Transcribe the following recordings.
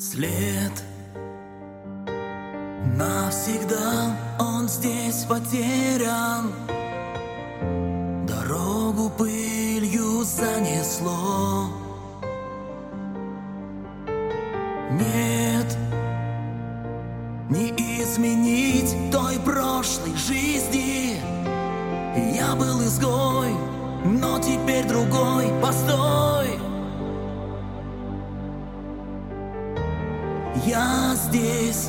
След навсегда, он здесь потерян. Дорогу пылью занесло. Нет, не изменить той прошлой жизни. Я был изгой, но теперь другой. Постой! Я здесь,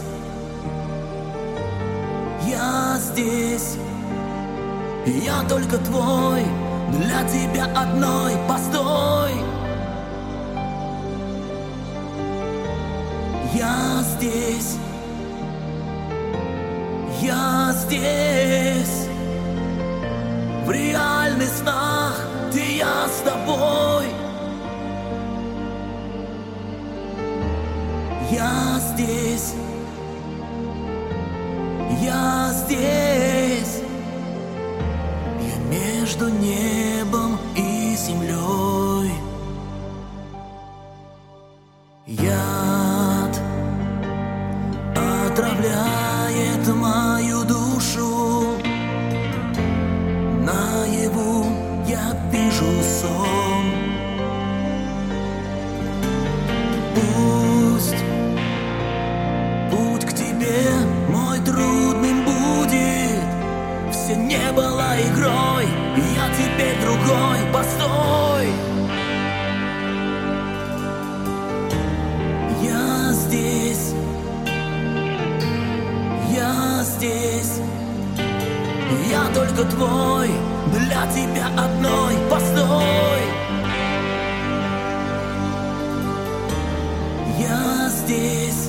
я здесь. Я только твой, для тебя одной. Постой! Я здесь, я здесь. В реальных снах ты, я с тобой. Я здесь, я здесь. Я между небом и землей. Яд отравляет мою душу. Наяву я вижу сон. Пусть путь к тебе мой трудным будет. Все не было игрой, я теперь другой. Постой! Я здесь, я здесь. Я только твой, для тебя одной. Постой! Я здесь,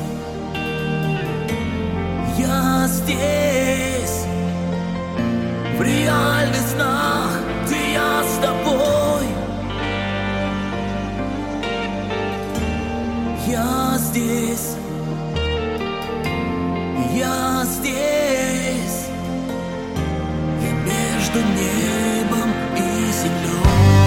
я здесь. В реальных снах ты, я с тобой. Я здесь, я здесь. Я между небом и землей.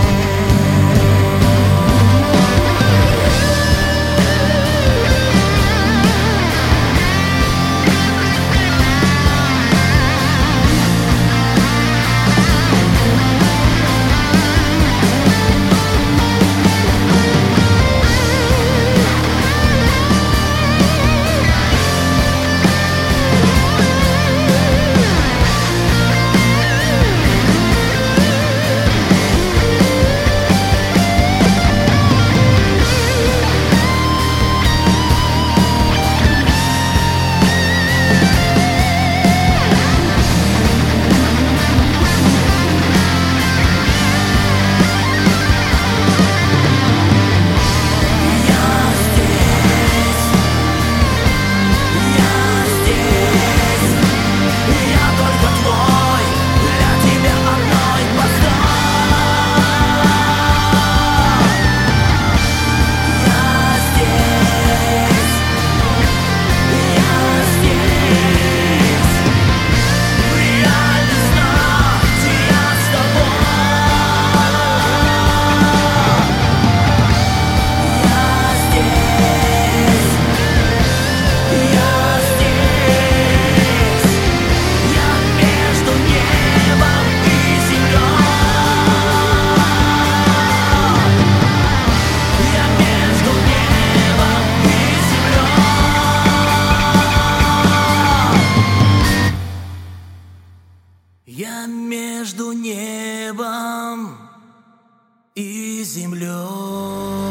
Я между небом и землей.